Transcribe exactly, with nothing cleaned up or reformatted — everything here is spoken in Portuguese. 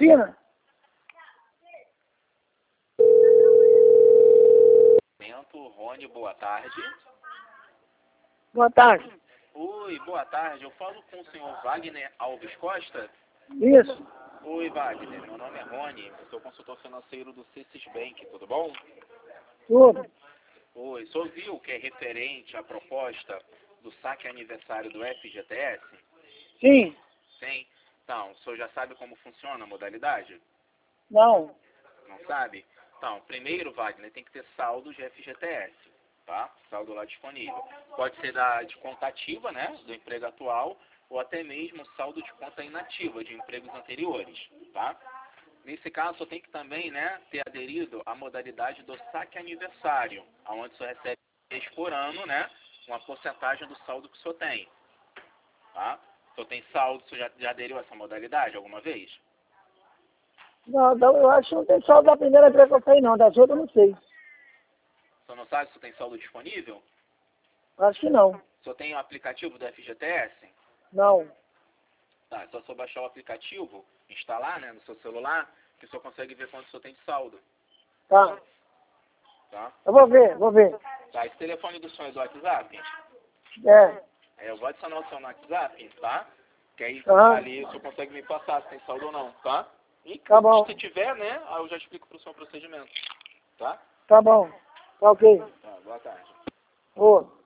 fina. Rony, boa tarde. Boa tarde. Oi, boa tarde. Eu falo com o senhor Wagner Alves Costa? Isso. Oi, Wagner. Meu nome é Rony. Eu sou consultor financeiro do C S Bank. Tudo bom? Tudo. Oi. O senhor viu que é referente à proposta do saque aniversário do F G T S? Sim. Sim. Então, o senhor já sabe como funciona a modalidade? Não. Não sabe? Então, primeiro, Wagner, tem que ter saldo de F G T S, tá? Saldo lá disponível. Pode ser da, de conta ativa, né, do emprego atual, ou até mesmo saldo de conta inativa de empregos anteriores, tá? Nesse caso, só tem que também, né, ter aderido à modalidade do saque aniversário, onde o senhor recebe vez por ano, né, uma porcentagem do saldo que o senhor tem, tá? O senhor tem saldo, o senhor já, já aderiu a essa modalidade alguma vez? Não, não, eu acho que não tem saldo da primeira vez que eu saí, não. Das outras eu não sei. O senhor não sabe se tem saldo disponível? Acho que não. O senhor tem o aplicativo do F G T S? Não. Tá, é só o senhor baixar o aplicativo, instalar, né, no seu celular, que o senhor consegue ver quanto o senhor tem de saldo. Tá. Tá? Eu vou ver, vou ver. Tá, esse telefone do senhor é do WhatsApp? É. É, eu vou adicionar o senhor no WhatsApp, tá? Que aí Aham. ali o senhor consegue me passar se tem saldo ou não, tá? E Tá bom. se tiver, né, aí eu já explico pro senhor o procedimento. Tá? Tá bom. Tá ok. Tá, boa tarde. Ô.